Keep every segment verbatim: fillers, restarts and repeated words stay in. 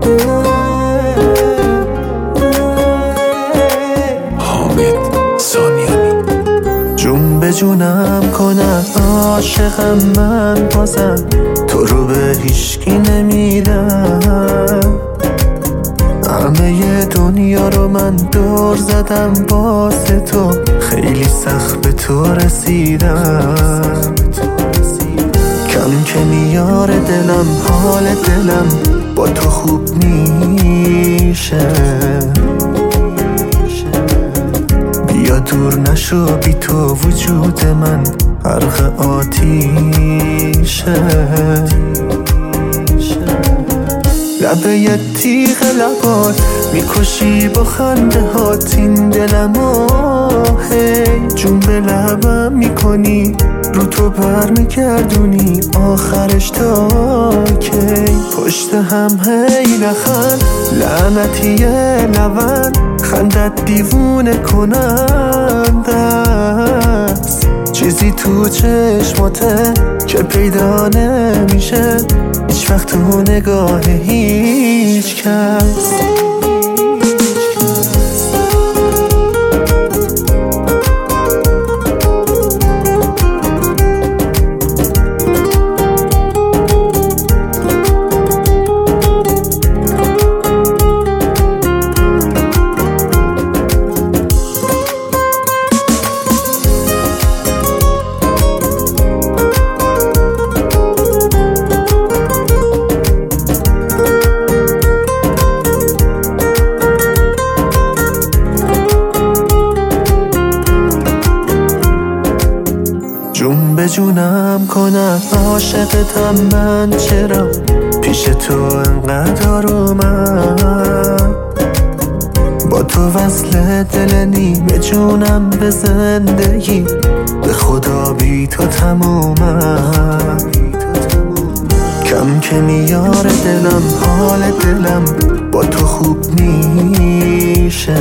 حامد سانیانی. جون به جونم کنم عاشقم من بازم، تو رو به هیچکی نمیدم. همه دنیا رو من دور زدم واسه تو، خیلی سخت به تو رسیدم. کم که میار دلم حال دلم با تو خوب میشه. بیا دور نشو بی تو وجود من غرق آتیشه. لبه یه تیغ لبات میکشی با خنده هات این دلمو، هی جون به لبم میکنی رو تو بر میگردونی آخرش تا کی. پشت هم هی نخند لعنتیه لبن، خندت دیوونه کننده است. چیزی تو چشماته که پیدا نمیشه هیچ وقت تو نگاه هیچ کس. جون به جونم کنم عاشقتم من، چرا پیش تو انقدر آرومم. با تو وصل دل نیمه جونم به زندگی، به خدا بی تو تمومم. کم که میار دلم حال دلم با تو خوب میشه.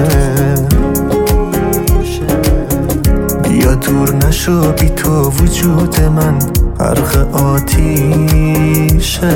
بیا دور نشو بی تو وجود من غرق آتیشه.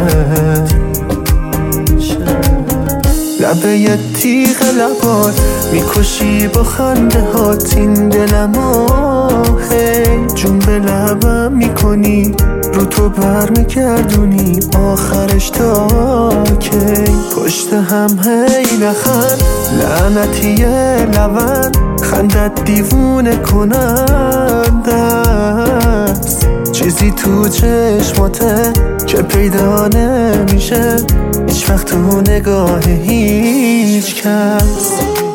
لبه یه تیغ لبات میکشی با خنده هات این دلمو، هی جون به لبم میکنی رو تو بر میگردونی آخرش تا کی. پشت هم هی نخند لعنتیه لبن، خندت دیوونه کننده است. چیزی تو چشماته که پیدا نمیشه هیچ وقت تو نگاه هیچ کس.